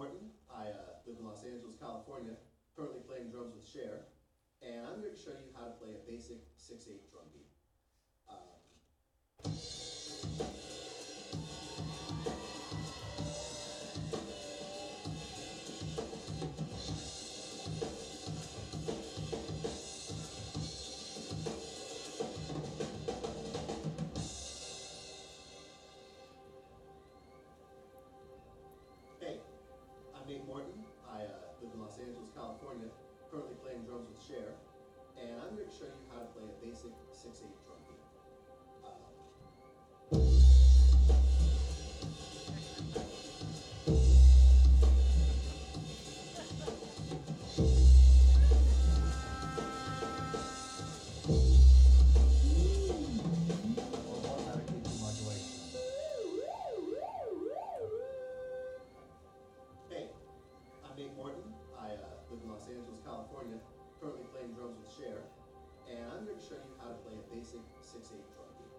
Morton. I live in Los Angeles, California, currently playing drums with Cher, and I'm here to show you how to play a basic 6/8 drum beat. Hey, I'm Nate Morton. I live in Los Angeles, California, currently playing drums with Cher, and I'm here to show you how to play a basic 6/8 drum beat. Hey, I'm Nate Morton. I live in Los Angeles, California, currently playing drums with Cher, and I'm here to show you how to play a basic 6/8 drum beat.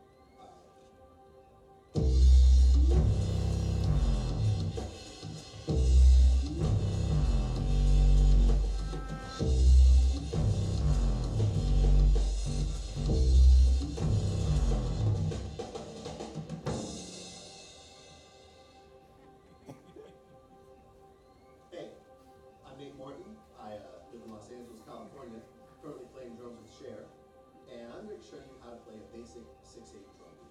Hey, I'm Nate Morton. I live in Los Angeles, California, currently playing drums with Cher, and I'm here to show you how to play a basic 6/8 drum beat.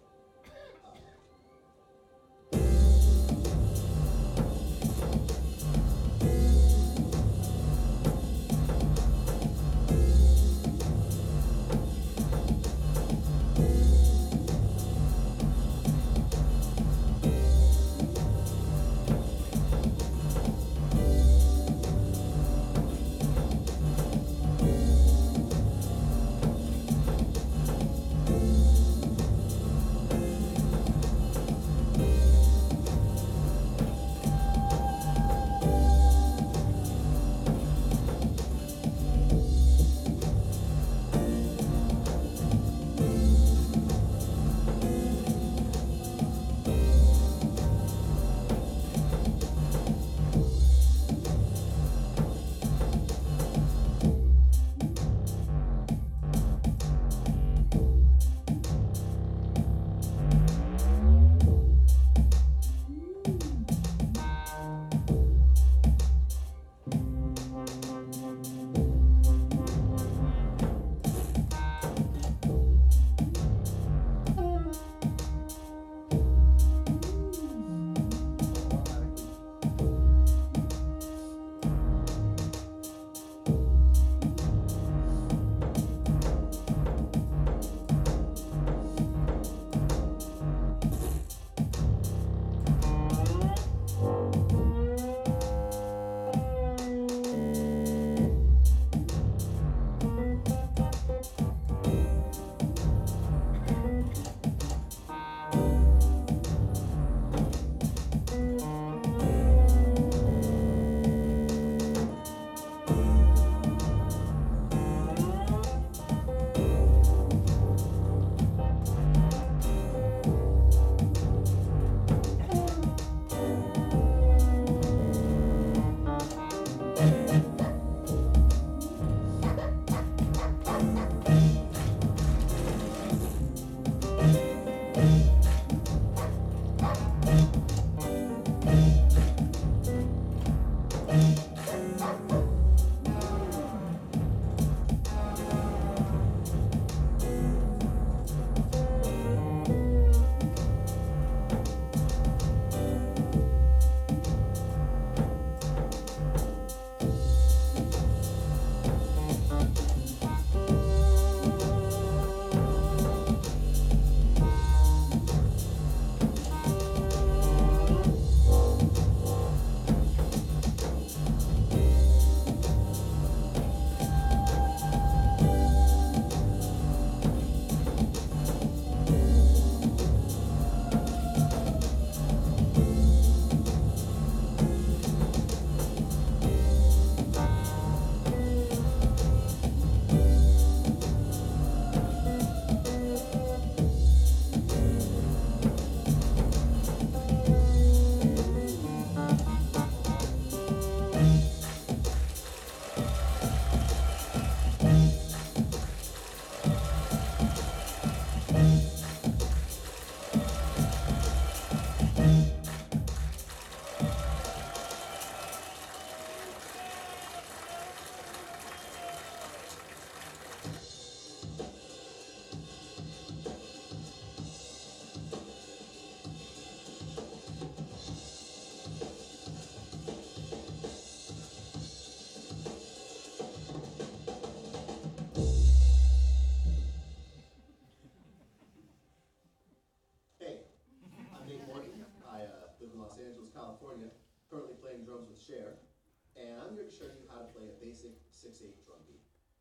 6/8 drum beat.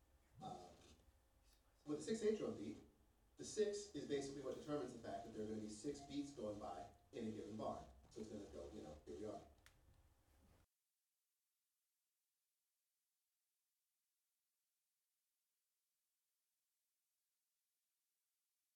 With the 6/8 drum beat, the 6 is basically what determines the fact that there are going to be 6 beats going by in a given bar. So it's going to go,